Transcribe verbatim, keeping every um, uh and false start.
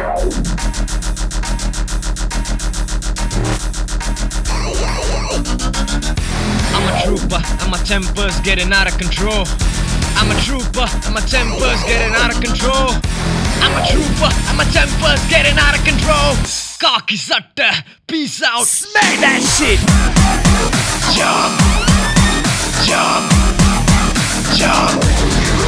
I'm a trooper, and my temper's getting out of control. I'm a trooper, and my temper's getting out of control. I'm a trooper, and my temper's getting out of control. Khaki satta, peace out. Smack that shit! Jump, jump, jump.